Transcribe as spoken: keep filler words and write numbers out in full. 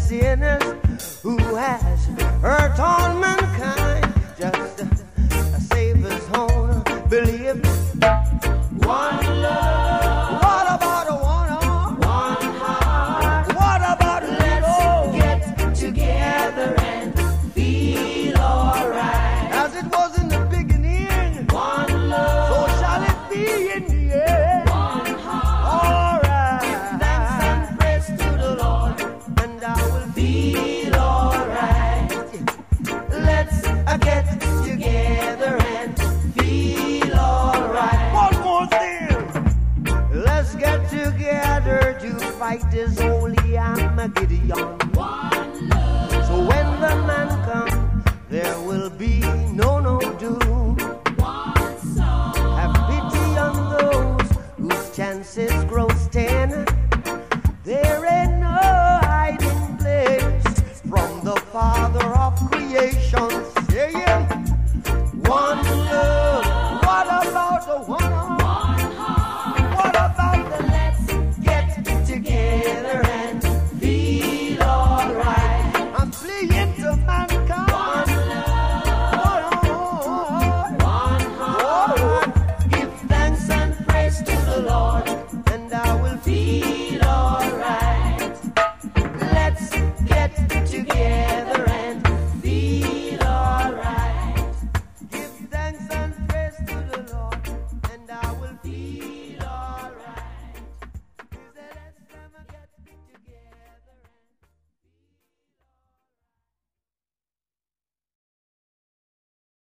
sinners who has hurt all mankind. Just uh, save his own belief. One love. What about a one arm? One heart. What about a let's get together and feel alright? As it was in the beginning. One love. So shall it be in the end. One heart. Alright. Give thanks and praise to the Lord, and I will feel alright. Let's uh, get together and feel alright. One more thing. Let's get together to fight this holy Armageddon. One love. So when the man comes, there will be no no doom. One song. Have pity on those whose chances grow ten.